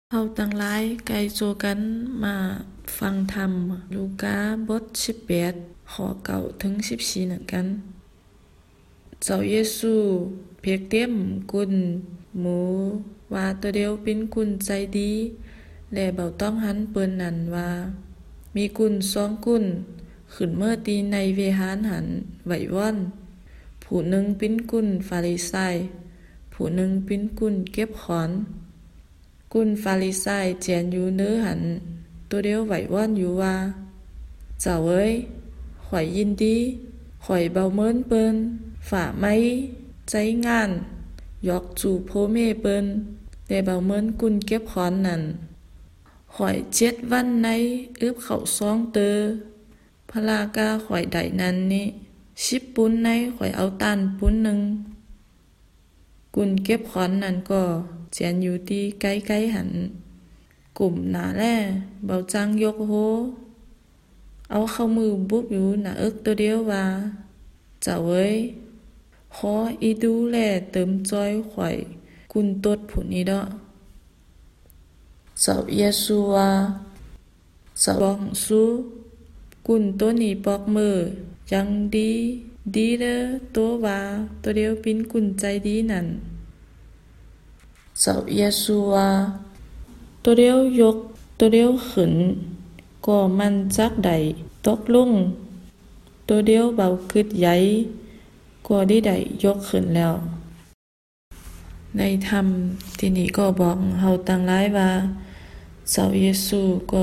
เฮาตั้งหลายไกลโจกันมาฟังธรรมลูกาบท18ข้อ9ถึง14นั่นกันเจ้าเยซูเพียกเต็มกุนหมูว่าตัวเดียวเป็นกุนใจดีและเบาต้องหันเปิ้นนั่นว่ามีกุน2กุนขึ้นเมื่อตีในเวหารหันไหวว่อนผู้หนึ่งเป็นกุนฟาริไซผู้หนึ่งเป็นกุนเก็บขอนกุนฟาริไซเจียนอยู่เนื้อหันตัวเดียวไหวว่อนอยู่ว่าเจ้าเอ้ยข่อยยินดีข่อยเบาเมินเปิ้นฝ่าไม้ใจงานยอกจูโพเมเปิ้นแต่เบาเมินกุนเก็บขอนนั่นข่อย7วันในอึบเข้า2เตอพลากาข่อยได้นั้นนี่10ปุ้นในข่อยเอาตานปุ้นหนึ่งกุนเก็บขอนนั่นก็เจียนอยู่ที่ใกล้ๆหันกลุ่มหนาแล่เบาจังยกโหเอาเข้ามือบุบอยู่หน้าตัวเดียวว่าเจ้าเอ้ยขออีดูแลเติมจอยข่อยกุนตดผู้นี้ดอกเจ้าเยซูว่าเจ้าบอกสู้กุนตัวนี้ปอกมือยังดีเด้อตัวว่าตัวเดียวเป็นกุนใจดีนั่นเจ้าเยซูว่าตัวเดียวยกตัวเดียวขึ้นก็มันจักใดตกลงตัวเดียวเบาขึ้นใหญ่ก็ได้ยกขึ้นแล้วในธรรมที่นี่ก็บอกเฮาตั้งหลายว่าเจ้าเยซูก็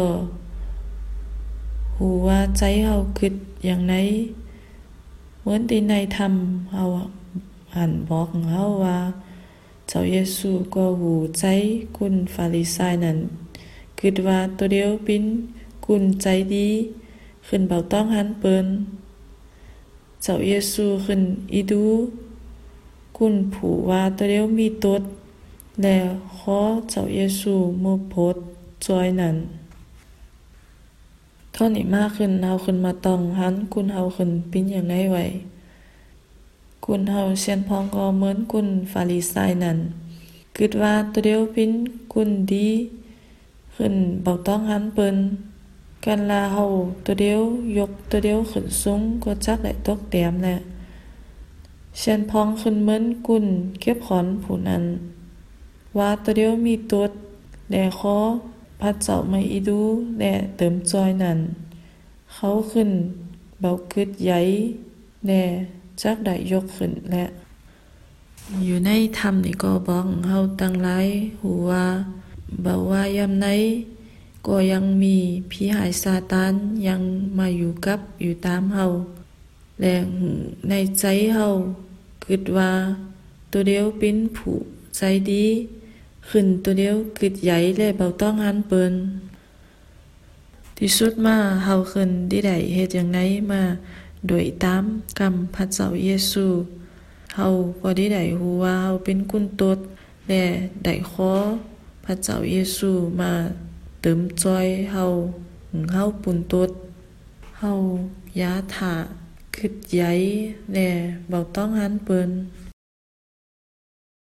หูว่าใจเฮาคิดอย่างไหนเหมือนที่ในธรรมเฮาหันบอกเฮาว่าเจ้าเยซูก็หูใจกุนฟาริไซนั่นคิดว่าตัวเดียวเป็นกุนใจดีขึ้นเบาต้องหันเปิ้นเจ้าเยซูขึ้นอีดูกุนผู้ว่าตัวเดียวมีตดและขอเจ้าเยซูมุโพดจอยนั่นเท่านี้มากขึ้นเฮาขึ้นมาต้องหันกุนเฮาขึ้นเป็นอย่างไรไว้กุนเฮาเชียนพองก็เหมือนกุนฟาริไซนั่นคิดว่าตัวเดียวเป็นกุนดีขึ้นเบาต้องหันเปิ้นกันลาเฮาตัวเดียวยกตัวเดียวขึ้นสูงก็จักได้ตกแต้มแหละเชียนพองขึ้นเหมือนกุนเก็บขอนผู้นั้นว่าตัวเดียวมีตดและขอพระเจ้าไม่อีดูและเติมจอยนั่นเขาขึ้นเบาคึดใหญ่และจักได้ยกขึ้นและอยู่ในธรรมนี่ก็บอกเฮาตั้งหลายหูว่าเบาว่ายามไหนก็ยังมีผีหายซาตานยังมาอยู่ตามเฮาและในใจเฮาคิดว่าตัวเดียวเป็นผู้ใจดีขึ้นตัวเดียวคิดใหญ่และเบาต้องหันเปิ้นที่สุดมาเฮาขึ้นได้เฮ็ดอย่างไรมาโดยตามกรรมพระเจ้าเยซูเฮาก็ได้ฮู้ว่าเฮาเป็นกุนตดและได้ขอพระเจ้าเยซูมาเติมจอยเฮาปุ่นตดเฮาอย่าท่าคิดใหญ่และเบาต้องหันเปิ้น